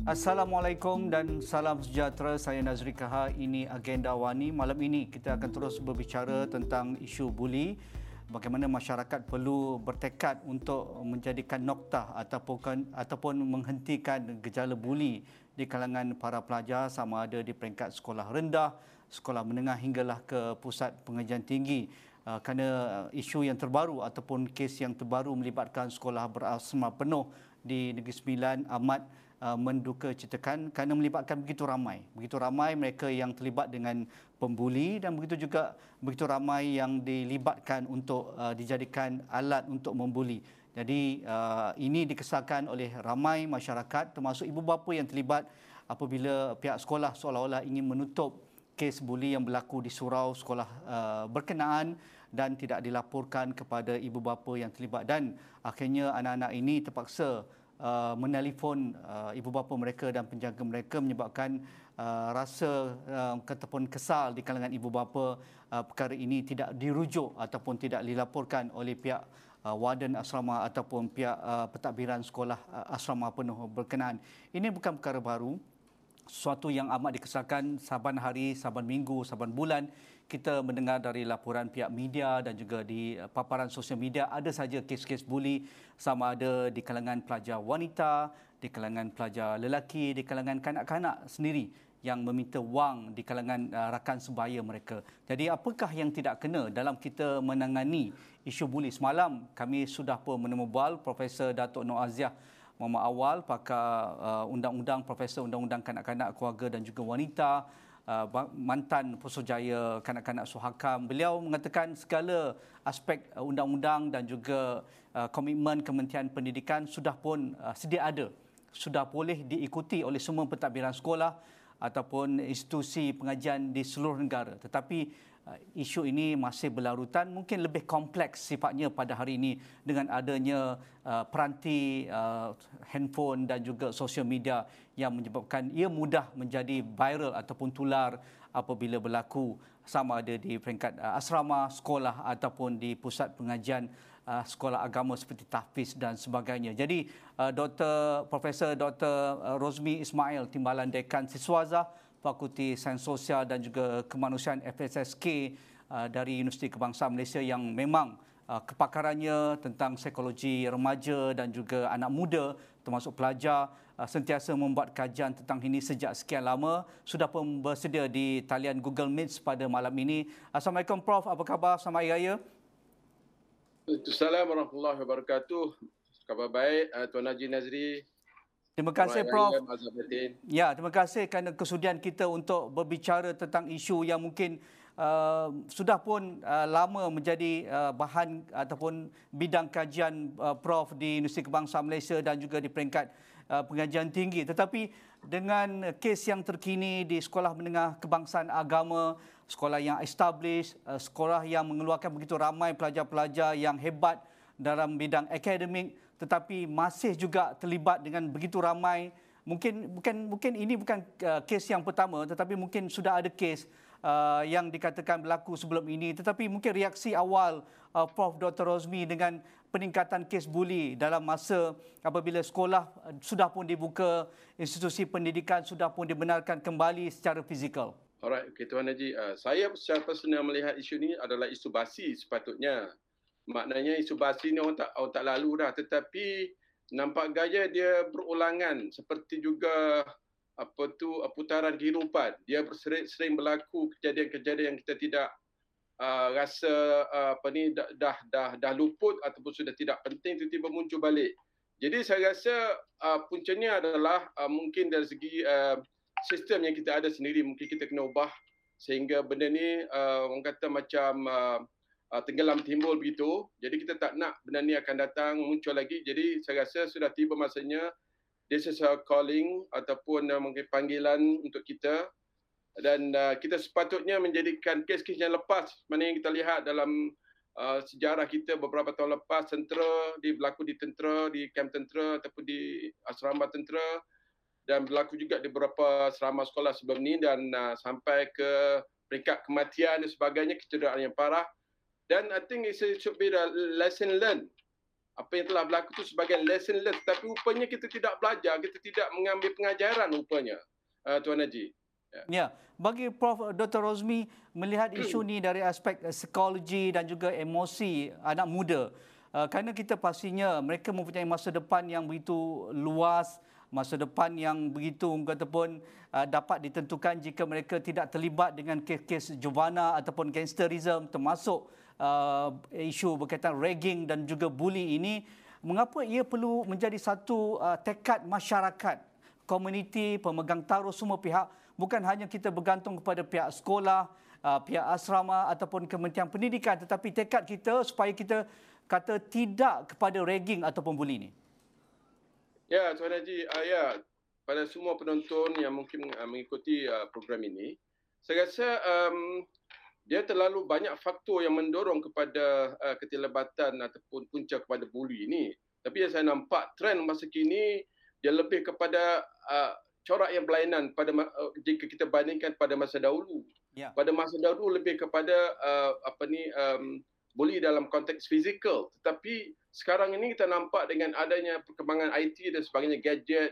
Assalamualaikum dan salam sejahtera. Saya Nazri Kaha. Ini Agenda Wani. Malam ini kita akan terus berbicara tentang isu buli. Bagaimana masyarakat perlu bertekad untuk menjadikan noktah ataupun menghentikan gejala buli di kalangan para pelajar, sama ada di peringkat sekolah rendah, sekolah menengah hinggalah ke pusat pengajian tinggi. Kerana isu yang terbaru ataupun kes yang terbaru melibatkan sekolah berasma penuh di Negeri Sembilan amat menduka citakan kerana melibatkan begitu ramai mereka yang terlibat dengan pembuli, dan begitu ramai yang dilibatkan untuk dijadikan alat untuk membuli. Jadi ini dikesalkan oleh ramai masyarakat, termasuk ibu bapa yang terlibat apabila pihak sekolah seolah-olah ingin menutup kes buli yang berlaku di surau sekolah berkenaan dan tidak dilaporkan kepada ibu bapa yang terlibat, dan akhirnya anak-anak ini terpaksa menelefon ibu bapa mereka dan penjaga mereka, menyebabkan rasa ataupun kesal di kalangan ibu bapa perkara ini tidak dirujuk ataupun tidak dilaporkan oleh pihak warden asrama ataupun pihak pentadbiran sekolah asrama penuh berkenaan. Ini bukan perkara baru, sesuatu yang amat dikesalkan. Saban hari, saban minggu, saban bulan kita mendengar dari laporan pihak media dan juga di paparan sosial media ada saja kes-kes buli, sama ada di kalangan pelajar wanita, di kalangan pelajar lelaki, di kalangan kanak-kanak sendiri yang meminta wang di kalangan rakan sebaya mereka. Jadi apakah yang tidak kena dalam kita menangani isu buli? Semalam kami sudah pun menemubual Profesor Datuk Noor Aziah Muhammad Awal, pakar undang-undang, Profesor Undang-Undang Kanak-Kanak, Keluarga dan juga Wanita, mantan Pusuruhjaya Kanak-Kanak Suhakam. Beliau mengatakan segala aspek undang-undang dan juga komitmen Kementerian Pendidikan sudah pun sedia ada, sudah boleh diikuti oleh semua pentadbiran sekolah ataupun institusi pengajian di seluruh negara. Tetapi isu ini masih berlarutan, mungkin lebih kompleks sifatnya pada hari ini dengan adanya peranti handphone dan juga sosial media yang menyebabkan ia mudah menjadi viral ataupun tular apabila berlaku, sama ada di peringkat asrama, sekolah ataupun di pusat pengajian sekolah agama seperti tahfiz dan sebagainya. Jadi Profesor Dr. Rozmi Ismail, Timbalan Dekan Siswaza, Fakulti Sains Sosial dan juga Kemanusiaan FSSK dari Universiti Kebangsaan Malaysia, yang memang kepakarannya tentang psikologi remaja dan juga anak muda termasuk pelajar, sentiasa membuat kajian tentang ini sejak sekian lama, sudah pun bersedia di talian Google Meet pada malam ini. Assalamualaikum Prof, apa khabar? Selamat Hari Raya. Assalamualaikum warahmatullahi wabarakatuh. Khabar baik, Tuan Haji Nazri. Terima kasih Prof. Ya, terima kasih kerana kesudian kita untuk berbicara tentang isu yang mungkin sudah pun lama menjadi bahan ataupun bidang kajian Prof di Universiti Kebangsaan Malaysia dan juga di peringkat pengajian tinggi. Tetapi dengan kes yang terkini di sekolah menengah kebangsaan agama, sekolah yang established, sekolah yang mengeluarkan begitu ramai pelajar-pelajar yang hebat dalam bidang akademik, tetapi masih juga terlibat dengan begitu ramai. Mungkin ini bukan kes yang pertama, tetapi mungkin sudah ada kes yang dikatakan berlaku sebelum ini. Tetapi mungkin reaksi awal Prof. Dr. Rozmi dengan peningkatan kes buli dalam masa apabila sekolah sudah pun dibuka, institusi pendidikan sudah pun dibenarkan kembali secara fizikal. Alright, okay, Tuan Haji. Saya secara personal melihat isu ini adalah isu basi sepatutnya. Maknanya isu basi ni orang tak lalu dah, tetapi nampak gaya dia berulangan, seperti juga putaran kehidupan. Dia sering berlaku kejadian-kejadian yang kita tidak rasa dah luput ataupun sudah tidak penting, tiba-tiba muncul balik. Jadi saya rasa puncanya adalah mungkin dari segi sistem yang kita ada sendiri, mungkin kita kena ubah sehingga benda ni orang kata macam tenggelam timbul begitu. Jadi kita tak nak benda ni akan datang muncul lagi. Jadi saya rasa sudah tiba masanya, this is a calling ataupun mungkin panggilan untuk kita, dan kita sepatutnya menjadikan kes-kes yang lepas, mana yang kita lihat dalam sejarah kita beberapa tahun lepas, berlaku di tentera, di kamp tentera ataupun di asrama tentera, dan berlaku juga di beberapa asrama sekolah sebelum ni, dan sampai ke peringkat kematian dan sebagainya, kecederaan yang parah. Dan I think it should be the lesson learned apa yang telah berlaku itu sebagai lesson learned, tapi rupanya kita tidak belajar, kita tidak mengambil pengajaran rupanya, Tuan Haji. Ya, bagi Prof. Dr. Rozmi melihat isu ni dari aspek psikologi dan juga emosi anak muda, kerana kita pastinya mereka mempunyai masa depan yang begitu luas, masa depan yang begitu ataupun dapat ditentukan jika mereka tidak terlibat dengan kes-kes jovana ataupun gangsterism, termasuk isu berkaitan ragging dan juga bully ini. Mengapa ia perlu menjadi satu tekad masyarakat, komuniti, pemegang taruh, semua pihak, bukan hanya kita bergantung kepada pihak sekolah, pihak asrama ataupun Kementerian Pendidikan, tetapi tekad kita supaya kita kata tidak kepada ragging ataupun bully ini. Ya, Tuan Haji, ya, pada semua penonton yang mungkin mengikuti program ini, saya rasa dia terlalu banyak faktor yang mendorong kepada keterlibatan ataupun punca kepada bully ini. Tapi yang saya nampak trend masa kini dia lebih kepada corak yang berlainan jika kita bandingkan pada masa dahulu. Ya. Pada masa dahulu lebih kepada bully dalam konteks fizikal. Tetapi sekarang ini kita nampak dengan adanya perkembangan IT dan sebagainya, gadget,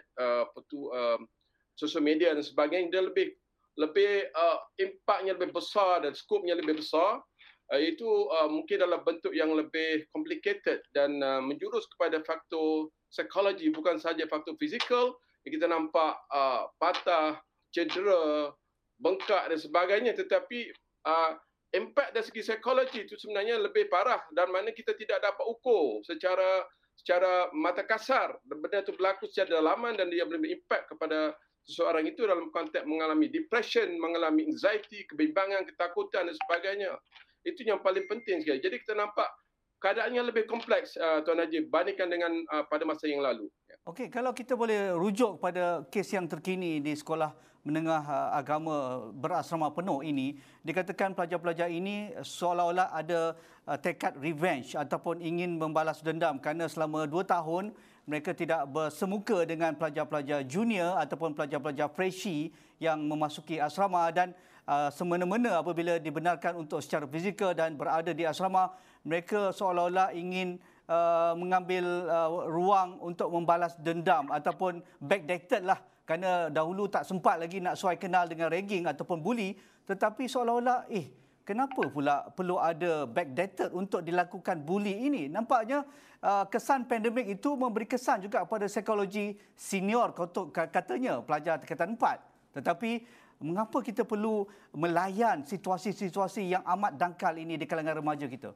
sosial media dan sebagainya, dia lebih impaknya lebih besar dan skopnya lebih besar. Itu mungkin dalam bentuk yang lebih complicated dan menjurus kepada faktor psikologi, bukan sahaja faktor fizikal. Kita nampak patah, cedera, bengkak dan sebagainya, tetapi impak dari segi psikologi itu sebenarnya lebih parah dan mana kita tidak dapat ukur secara mata kasar. Benda itu berlaku secara dalaman dan dia boleh berimpak kepada seseorang itu dalam konteks mengalami depression, mengalami anxiety, kebimbangan, ketakutan dan sebagainya. Itu yang paling penting sekali. Jadi kita nampak keadaannya lebih kompleks, Tuan Haji, bandingkan dengan pada masa yang lalu. Okey, kalau kita boleh rujuk pada kes yang terkini di sekolah menengah agama berasrama penuh ini, dikatakan pelajar-pelajar ini seolah-olah ada tekad revenge ataupun ingin membalas dendam kerana selama 2 tahun mereka tidak bersemuka dengan pelajar-pelajar junior ataupun pelajar-pelajar freshie yang memasuki asrama, dan semena-mena apabila dibenarkan untuk secara fizikal dan berada di asrama, mereka seolah-olah ingin mengambil ruang untuk membalas dendam ataupun backdated lah, kerana dahulu tak sempat lagi nak suai kenal dengan ragging ataupun bully, tetapi seolah-olah kenapa pula perlu ada backdated untuk dilakukan bully ini? Nampaknya kesan pandemik itu memberi kesan juga kepada psikologi senior, katanya pelajar tingkatan 4. Tetapi mengapa kita perlu melayan situasi-situasi yang amat dangkal ini di kalangan remaja kita?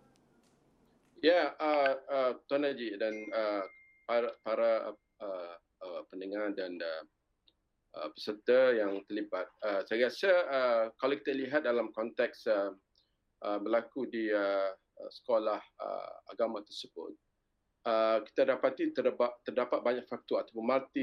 Ya, Tuan Haji dan para pendengar dan peserta yang terlibat. Saya rasa kalau kita lihat dalam konteks berlaku di sekolah agama tersebut, kita dapati terdapat banyak faktor atau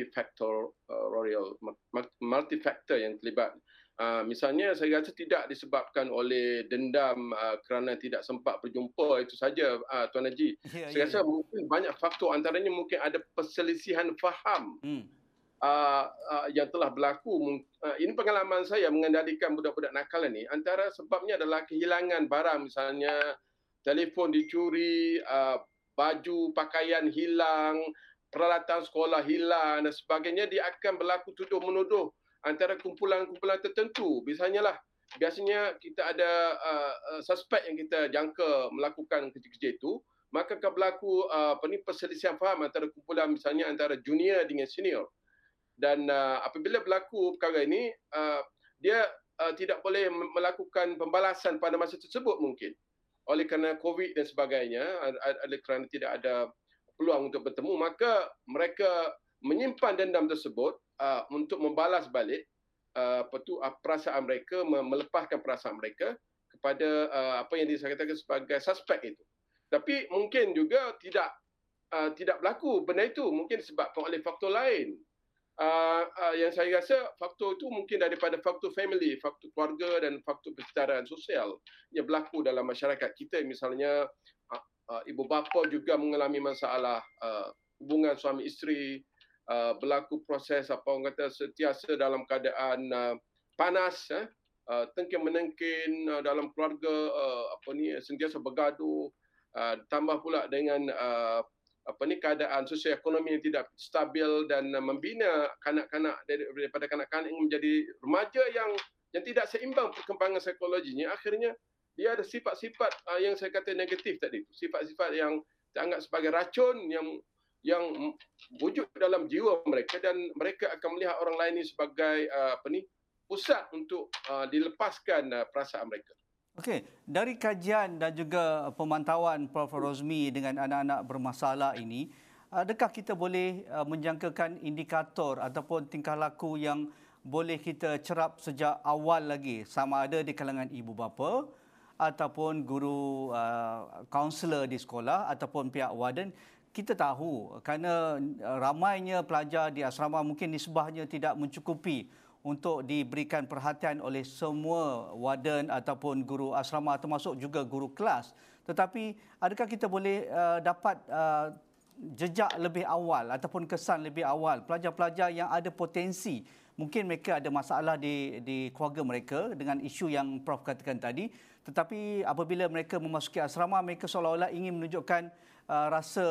multi-factor yang terlibat. Misalnya saya rasa tidak disebabkan oleh dendam kerana tidak sempat berjumpa itu saja, Tuan Haji. Saya rasa mungkin banyak faktor, antaranya mungkin ada perselisihan faham yang telah berlaku. Ini pengalaman saya mengendalikan budak-budak nakal ini. Antara sebabnya adalah kehilangan barang, misalnya telefon dicuri, baju pakaian hilang, peralatan sekolah hilang dan sebagainya. Dia akan berlaku tuduh-menuduh antara kumpulan-kumpulan tertentu. Biasanya kita ada suspek yang kita jangka melakukan kerja-kerja itu, maka akan berlaku perselisihan faham antara kumpulan, misalnya antara junior dengan senior. Dan apabila berlaku perkara ini, dia tidak boleh melakukan pembalasan pada masa tersebut mungkin. Oleh kerana COVID dan sebagainya, oleh kerana tidak ada peluang untuk bertemu, maka mereka menyimpan dendam tersebut untuk membalas balik perasaan mereka, melepaskan perasaan mereka kepada apa yang disangkakan sebagai suspek itu. Tapi mungkin juga tidak berlaku benda itu, mungkin disebabkan oleh faktor lain. Yang saya rasa faktor itu mungkin daripada faktor family, faktor keluarga dan faktor persetaraan sosial yang berlaku dalam masyarakat kita. Misalnya ibu bapa juga mengalami masalah hubungan suami isteri, berlaku proses orang kata sentiasa dalam keadaan panas, tengking-menengking dalam keluarga, sentiasa bergaduh, tambah pula dengan keadaan sosioekonomi yang tidak stabil dan membina kanak-kanak daripada kanak-kanak yang menjadi remaja yang tidak seimbang perkembangan psikologinya, akhirnya dia ada sifat-sifat yang saya kata negatif tadi, sifat-sifat yang dianggap sebagai racun yang wujud dalam jiwa mereka, dan mereka akan melihat orang lain ini sebagai pusat untuk dilepaskan perasaan mereka. Okey, dari kajian dan juga pemantauan Prof. Rosmi dengan anak-anak bermasalah ini, adakah kita boleh menjangkakan indikator ataupun tingkah laku yang boleh kita cerap sejak awal lagi, sama ada di kalangan ibu bapa ataupun guru kaunselor di sekolah ataupun pihak warden? Kita tahu kerana ramainya pelajar di asrama, mungkin nisbahnya tidak mencukupi untuk diberikan perhatian oleh semua warden ataupun guru asrama, termasuk juga guru kelas. Tetapi adakah kita boleh dapat jejak lebih awal ataupun kesan lebih awal pelajar-pelajar yang ada potensi, mungkin mereka ada masalah di keluarga mereka dengan isu yang Prof katakan tadi, tetapi apabila mereka memasuki asrama, mereka seolah-olah ingin menunjukkan rasa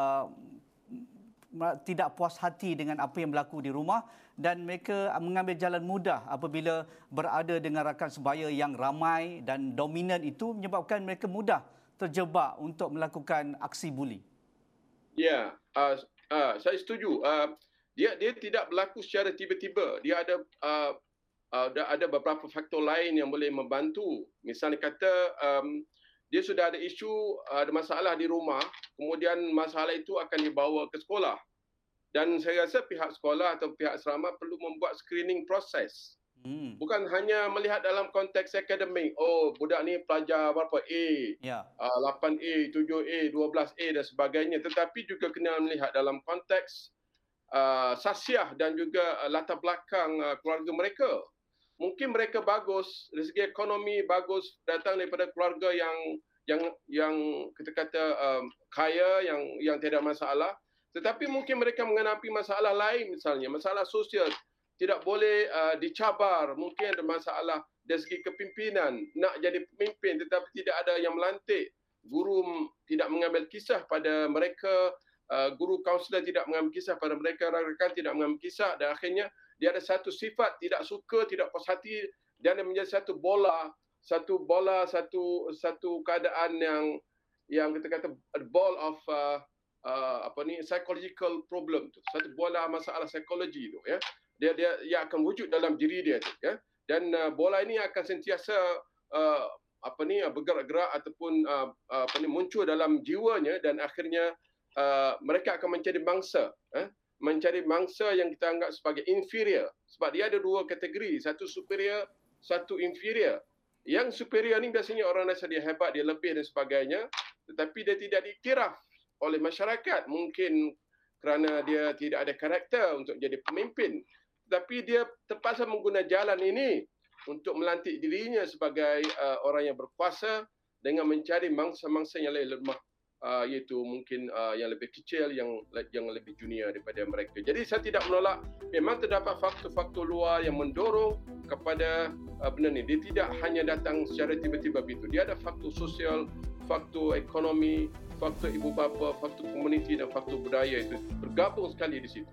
tidak puas hati dengan apa yang berlaku di rumah, dan mereka mengambil jalan mudah apabila berada dengan rakan sebaya yang ramai dan dominan, itu menyebabkan mereka mudah terjebak untuk melakukan aksi buli. Ya, saya setuju. Dia tidak berlaku secara tiba-tiba. Dia ada beberapa faktor lain yang boleh membantu. Misalnya kata dia sudah ada isu, ada masalah di rumah, kemudian masalah itu akan dibawa ke sekolah. Dan saya rasa pihak sekolah atau pihak asrama perlu membuat screening proses. Bukan hanya melihat dalam konteks akademik, oh budak ni pelajar berapa A, 8A, 7A, 12A dan sebagainya. Tetapi juga kena melihat dalam konteks sasiah dan juga latar belakang keluarga mereka. Mungkin mereka bagus, dari segi ekonomi bagus, datang daripada keluarga yang kita kata kaya, yang tidak masalah. Tetapi mungkin mereka menghadapi masalah lain, misalnya masalah sosial, tidak boleh dicabar, mungkin ada masalah dari segi kepimpinan, nak jadi pemimpin tetapi tidak ada yang melantik, guru tidak mengambil kisah pada mereka, guru kaunselor tidak mengambil kisah pada mereka, rakan-rakan tidak mengambil kisah, dan akhirnya dia ada satu sifat tidak suka, tidak puas hati, dan dia menjadi satu keadaan yang kita kata ball of psychological problem tu, satu bola masalah psikologi tu, ya. Dia akan wujud dalam diri dia tu, ya. Dan bola ini akan sentiasa bergerak-gerak ataupun muncul dalam jiwanya, dan akhirnya mereka akan mencari mangsa yang kita anggap sebagai inferior, sebab dia ada dua kategori, satu superior, satu inferior. Yang superior ni biasanya orang rasa dia hebat, dia lebih dan sebagainya, tetapi dia tidak diiktiraf oleh masyarakat, mungkin kerana dia tidak ada karakter untuk jadi pemimpin. Tetapi dia terpaksa menggunakan jalan ini untuk melantik dirinya sebagai orang yang berkuasa dengan mencari mangsa-mangsa yang lain lemah, iaitu mungkin yang lebih kecil, yang lebih junior daripada mereka. Jadi saya tidak menolak, memang terdapat faktor-faktor luar yang mendorong kepada benda ni. Dia tidak hanya datang secara tiba-tiba begitu. Dia ada faktor sosial, faktor ekonomi, faktor ibu bapa, faktor komuniti dan faktor budaya, itu bergabung sekali di situ.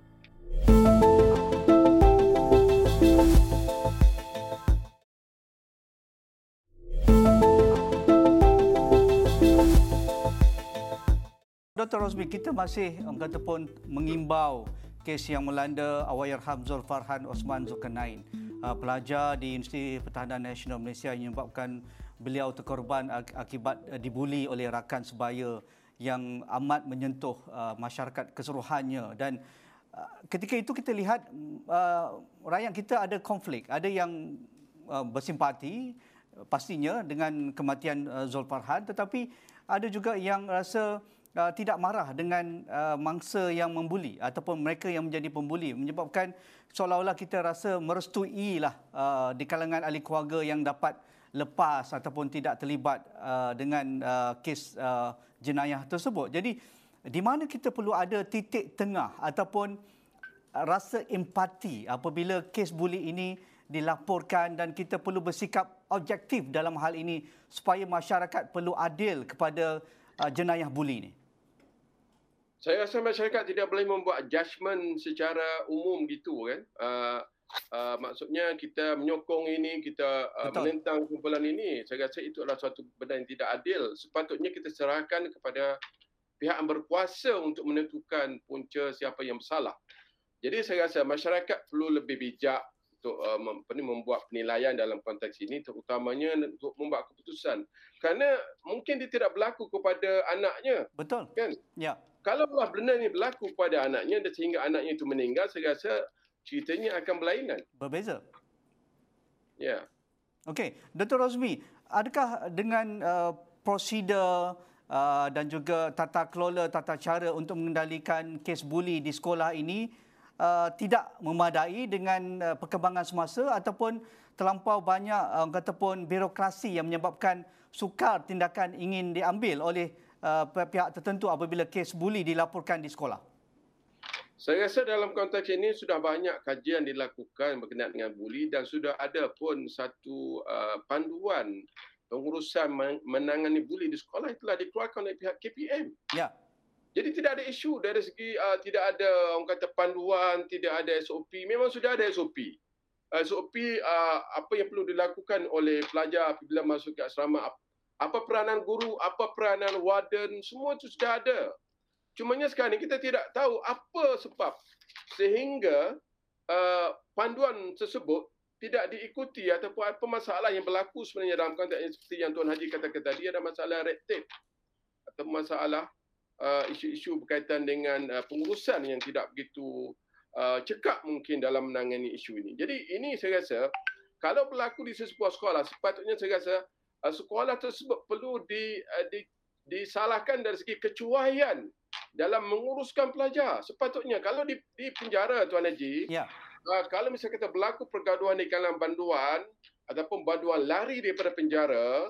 Dr. Rosmi, kita masih kata pun mengimbau kes yang melanda Allahyarham Zulfarhan Osman Zulkarnain, pelajar di Universiti Pertahanan Nasional Malaysia, yang menyebabkan beliau terkorban akibat dibuli oleh rakan sebaya yang amat menyentuh masyarakat keseluruhannya. Dan ketika itu kita lihat rakyat kita ada konflik, ada yang bersimpati pastinya dengan kematian Zulfarhan, tetapi ada juga yang rasa tidak marah dengan mangsa yang membuli ataupun mereka yang menjadi pembuli, menyebabkan seolah-olah kita rasa merestuilah di kalangan ahli keluarga yang dapat lepas ataupun tidak terlibat dengan kes jenayah tersebut. Jadi di mana kita perlu ada titik tengah ataupun rasa empati apabila kes buli ini dilaporkan, dan kita perlu bersikap objektif dalam hal ini supaya masyarakat perlu adil kepada jenayah buli ini. Saya rasa masyarakat tidak boleh membuat judgement secara umum gitu kan. Maksudnya kita menyokong ini, kita Betul. menentang kumpulan ini. Saya rasa itu adalah suatu benda yang tidak adil. Sepatutnya kita serahkan kepada pihak yang berkuasa untuk menentukan punca siapa yang bersalah. Jadi saya rasa masyarakat perlu lebih bijak untuk membuat penilaian dalam konteks ini, terutamanya untuk membuat keputusan. Kerana mungkin dia tidak berlaku kepada anaknya. Betul. Kan? Ya. Kalaulah benda ini berlaku kepada anaknya dan sehingga anaknya itu meninggal, saya rasa ceritanya akan berlainan. Berbeza. Ya. Okey, Dr. Rosmi, adakah dengan prosedur dan juga tata kelola, tata cara untuk mengendalikan kes buli di sekolah ini tidak memadai dengan perkembangan semasa ataupun terlampau banyak kata pun birokrasi yang menyebabkan sukar tindakan ingin diambil oleh pihak tertentu apabila kes buli dilaporkan di sekolah? Saya rasa dalam konteks ini sudah banyak kajian dilakukan berkenaan dengan buli dan sudah ada pun satu panduan pengurusan menangani buli di sekolah yang telah dikeluarkan oleh pihak KPM. Ya. Jadi tidak ada isu dari segi tidak ada orang kata panduan, tidak ada SOP. Memang sudah ada SOP. SOP apa yang perlu dilakukan oleh pelajar apabila masuk ke asrama, apa peranan guru, apa peranan warden, semua itu sudah ada. Cumanya sekarang ini kita tidak tahu apa sebab sehingga panduan tersebut tidak diikuti ataupun apa masalah yang berlaku sebenarnya dalam konteks seperti yang Tuan Haji katakan tadi, ada masalah red tape atau masalah isu-isu berkaitan dengan pengurusan yang tidak begitu cekap mungkin dalam menangani isu ini. Jadi ini saya rasa kalau berlaku di sebuah sekolah, sepatutnya saya rasa sekolah tersebut perlu disalahkan dari segi kecuaian dalam menguruskan pelajar. Sepatutnya kalau di penjara Tuan Haji, Ya. Kalau misalnya kita berlaku pergaduhan di kalangan banduan ataupun banduan lari daripada penjara,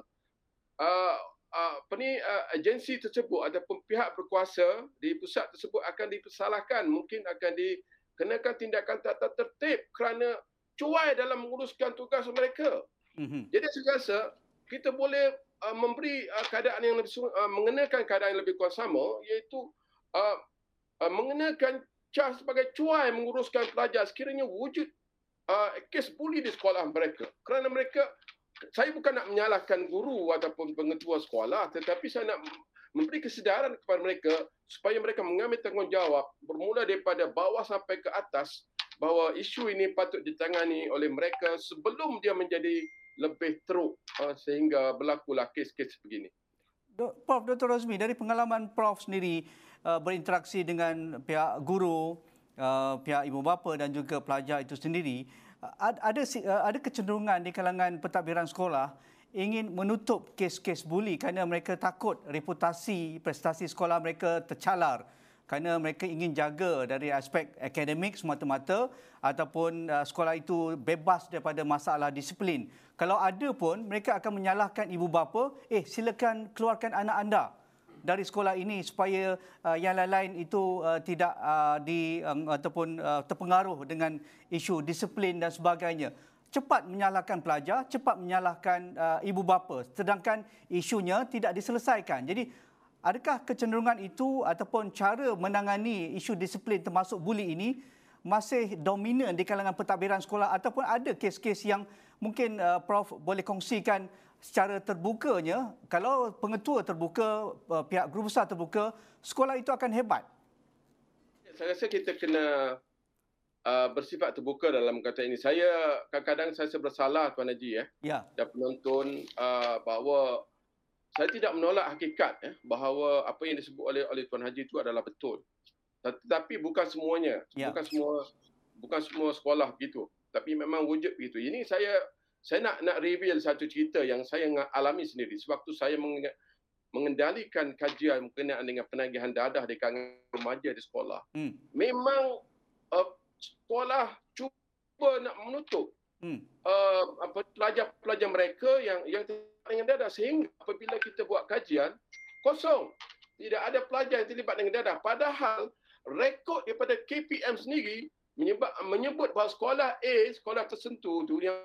agensi tersebut ataupun pihak berkuasa di pusat tersebut akan dipersalahkan, mungkin akan dikenakan tindakan tata tertib kerana cuai dalam menguruskan tugas mereka. Jadi saya rasa kita boleh memberi keadaan yang lebih mengenakan keadaan yang lebih kurang sama, iaitu mengenakan cas sebagai cuai menguruskan pelajar sekiranya wujud kes buli di sekolah mereka. Kerana mereka, saya bukan nak menyalahkan guru ataupun pengetua sekolah, tetapi saya nak memberi kesedaran kepada mereka supaya mereka mengambil tanggungjawab bermula daripada bawah sampai ke atas bahawa isu ini patut ditangani oleh mereka sebelum dia menjadi lebih teruk sehingga berlakulah kes-kes begini. Prof. Dr. Rosmi, dari pengalaman Prof sendiri berinteraksi dengan pihak guru, pihak ibu bapa dan juga pelajar itu sendiri, ada kecenderungan di kalangan pentadbiran sekolah ingin menutup kes-kes buli kerana mereka takut reputasi prestasi sekolah mereka tercalar, kerana mereka ingin jaga dari aspek akademik semata-mata ataupun sekolah itu bebas daripada masalah disiplin. Kalau ada pun, mereka akan menyalahkan ibu bapa, silakan keluarkan anak anda dari sekolah ini supaya yang lain-lain itu tidak ataupun terpengaruh dengan isu disiplin dan sebagainya. Cepat menyalahkan pelajar, cepat menyalahkan ibu bapa, sedangkan isunya tidak diselesaikan. Jadi adakah kecenderungan itu ataupun cara menangani isu disiplin termasuk buli ini masih dominan di kalangan pentadbiran sekolah ataupun ada kes-kes yang mungkin Prof boleh kongsikan secara terbukanya? Kalau pengetua terbuka, pihak guru besar terbuka, sekolah itu akan hebat. Saya rasa kita kena bersifat terbuka dalam kata ini. Saya kadang-kadang saya bersalah Tuan Haji Ya. dan penonton bahawa saya tidak menolak hakikat bahawa apa yang disebut oleh Tuan Haji itu adalah betul. Tetapi bukan semuanya, Ya. bukan semua sekolah begitu. Tapi memang wujud begitu. Ini saya nak reveal satu cerita yang saya alami sendiri sewaktu saya mengendalikan kajian berkenaan dengan penagihan dadah di kalangan remaja di sekolah. Memang sekolah cuba nak menutup pelajar-pelajar mereka yang dengan dadah, sehingga apabila kita buat kajian kosong, tidak ada pelajar yang terlibat dengan dadah. Padahal rekod daripada KPM sendiri menyebut bahawa sekolah A, sekolah tertentu yang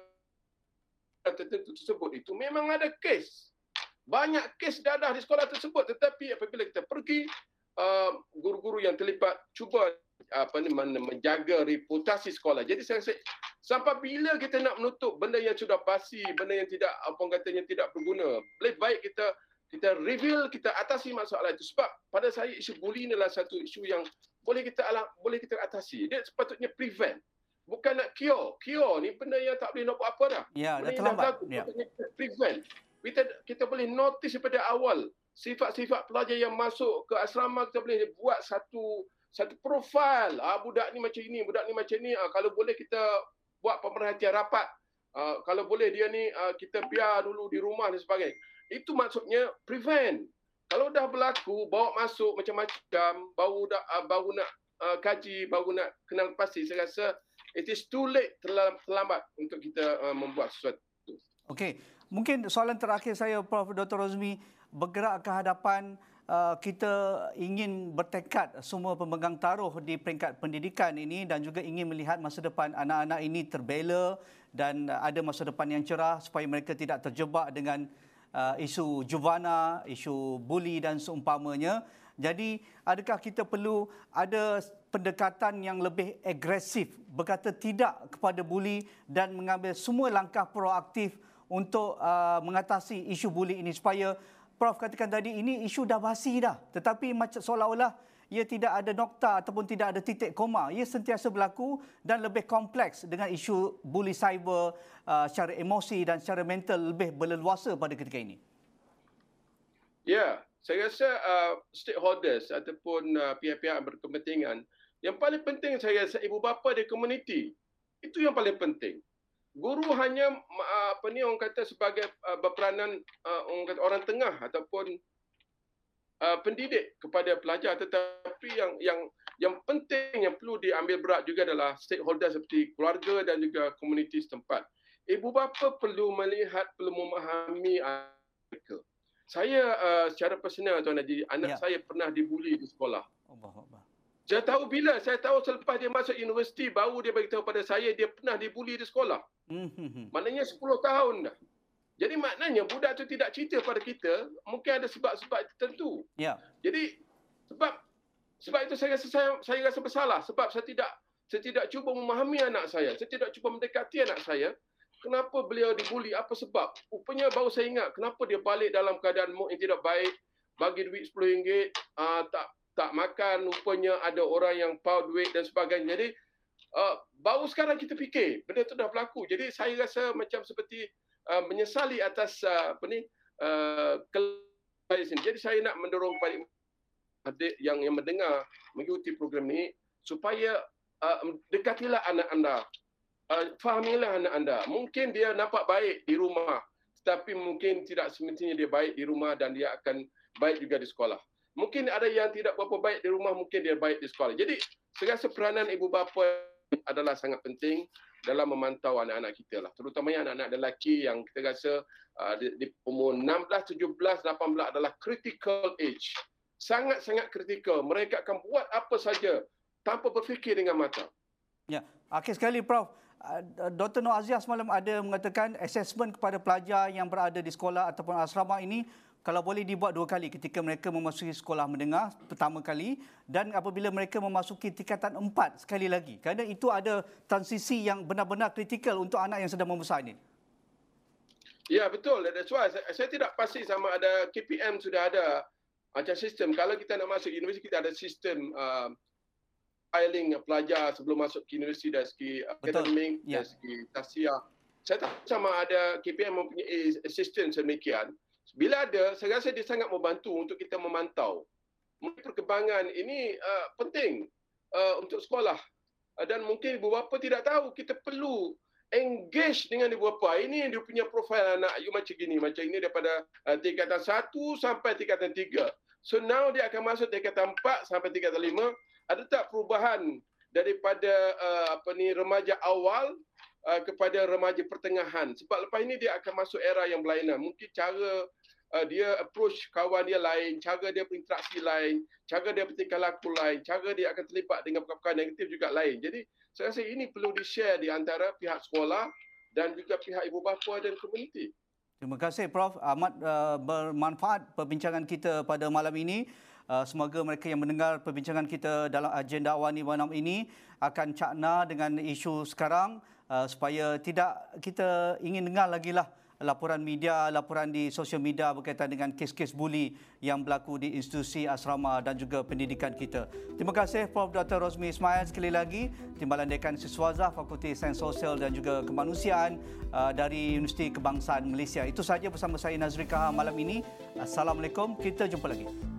tertentu tersebut itu memang ada kes. Banyak kes dadah di sekolah tersebut, tetapi apabila kita pergi, guru guru-guru yang terlibat cuba menjaga reputasi sekolah. Jadi saya rasa sampai bila kita nak menutup benda yang sudah pasti, benda yang tidak tidak berguna. Lebih baik kita reveal, kita atasi masalah itu. Sebab pada saya isu bullying adalah satu isu yang boleh kita atasi. Dia sepatutnya prevent. Bukan nak cure. Cure ni benda yang tak boleh nak buat apa dah. Ya, benda dah terlambat. Sepatutnya kita prevent. Kita boleh notice daripada awal sifat-sifat pelajar yang masuk ke asrama. Kita boleh buat satu profil. Budak ni macam ini, budak ni macam ni. Kalau boleh kita buat pemerhatian rapat. Kalau boleh dia ni kita biar dulu di rumah dan sebagainya. Itu maksudnya prevent. Kalau dah berlaku, bawa masuk macam-macam, baru nak kaji, baru nak kenal pasti, saya rasa it is too late, terlambat untuk kita membuat sesuatu. Okey, mungkin soalan terakhir saya, Prof. Dr. Rozmi, bergerak ke hadapan kita ingin bertekad semua pemegang taruh di peringkat pendidikan ini dan juga ingin melihat masa depan anak-anak ini terbela dan ada masa depan yang cerah supaya mereka tidak terjebak dengan isu juvana, isu buli dan seumpamanya. Jadi, adakah kita perlu ada pendekatan yang lebih agresif, berkata tidak kepada buli dan mengambil semua langkah proaktif untuk mengatasi isu buli ini supaya Prof katakan tadi ini isu dah basi dah, tetapi macam seolah-olah ia tidak ada nokta ataupun tidak ada titik koma. Ia sentiasa berlaku dan lebih kompleks dengan isu buli cyber secara emosi dan secara mental lebih berleluasa pada ketika ini. Ya, saya rasa stakeholders ataupun pihak-pihak berkepentingan, yang paling penting saya rasa ibu bapa di komuniti. Itu yang paling penting. Guru hanya orang kata sebagai berperanan orang tengah ataupun pendidik kepada pelajar, tetapi yang penting yang perlu diambil berat juga adalah stakeholder seperti keluarga dan juga komuniti setempat. Ibu bapa perlu melihat, perlu memahami mereka. Saya secara personal Tuan Haji, anak saya pernah dibuli di sekolah. Saya tahu bila, saya tahu selepas dia masuk universiti baru dia beritahu pada saya dia pernah dibuli di sekolah. Maknanya 10 tahun dah. Jadi maknanya budak tu tidak cerita pada kita, mungkin ada sebab-sebab tertentu. Jadi sebab itu saya rasa bersalah sebab saya tidak cuba memahami anak saya tidak cuba mendekati anak saya. Kenapa beliau dibuli? Apa sebab? Rupanya baru saya ingat kenapa dia balik dalam keadaan mood yang tidak baik, bagi duit RM10, tak makan, rupanya ada orang yang pau duit dan sebagainya. Jadi baru sekarang kita fikir benda itu dah berlaku. Jadi saya rasa macam seperti menyesali atas sini. Jadi saya nak mendorong kepada adik yang mendengar mengikuti program ini supaya dekatilah anak anda. Fahamilah anak anda. Mungkin dia nampak baik di rumah, tetapi mungkin tidak semestinya dia baik di rumah dan dia akan baik juga di sekolah. Mungkin ada yang tidak berapa baik di rumah, mungkin dia baik di sekolah. Jadi, saya rasa peranan ibu bapa adalah sangat penting dalam memantau anak-anak kita lah. Terutamanya anak-anak lelaki yang kita rasa di umur 16, 17, 18 adalah critical age. Sangat-sangat kritikal. Mereka akan buat apa saja tanpa berfikir dengan mata. Ya, akhir sekali Prof. Dr. Nur Aziah semalam ada mengatakan assessment kepada pelajar yang berada di sekolah ataupun asrama ini kalau boleh dibuat 2 kali ketika mereka memasuki sekolah menengah pertama kali dan apabila mereka memasuki tingkatan 4 sekali lagi. Kerana itu ada transisi yang benar-benar kritikal untuk anak yang sedang membesar ini. Ya, betul. That's why saya tidak pasti sama ada KPM sudah ada macam sistem. Kalau kita nak masuk universiti, kita ada sistem filing pelajar sebelum masuk ke universiti dari segi akademik, dari segi tasiah. Saya tak sama ada KPM mempunyai sistem sedemikian. Bila ada, saya rasa dia sangat membantu untuk kita memantau. Perkembangan ini penting untuk sekolah. Dan mungkin ibu bapa tidak tahu, kita perlu engage dengan ibu bapa. Ini dia punya profil anak you macam gini, macam ini daripada tingkatan 1 sampai tingkatan 3. So now dia akan masuk tingkatan 4 sampai tingkatan 5. Ada tak perubahan daripada remaja awal kepada remaja pertengahan? Sebab lepas ini dia akan masuk era yang berlainan. Mungkin cara dia approach kawan dia lain, cara dia berinteraksi lain, cara dia bertingkah laku lain, cara dia akan terlibat dengan perkara negatif juga lain. Jadi saya rasa ini perlu di-share di antara pihak sekolah dan juga pihak ibu bapa dan komuniti. Terima kasih Prof. Amat bermanfaat perbincangan kita pada malam ini. Semoga mereka yang mendengar perbincangan kita dalam agenda Awani malam ini akan cakna dengan isu sekarang supaya tidak kita ingin dengar lagi lah laporan media, laporan di sosial media berkaitan dengan kes-kes buli yang berlaku di institusi asrama dan juga pendidikan kita. Terima kasih Prof. Dr. Rosmi Ismail sekali lagi, Timbalan Dekan Siswaza Fakulti Sains Sosial dan juga Kemanusiaan dari Universiti Kebangsaan Malaysia. Itu sahaja bersama saya Nazri Kahar malam ini. Assalamualaikum, kita jumpa lagi.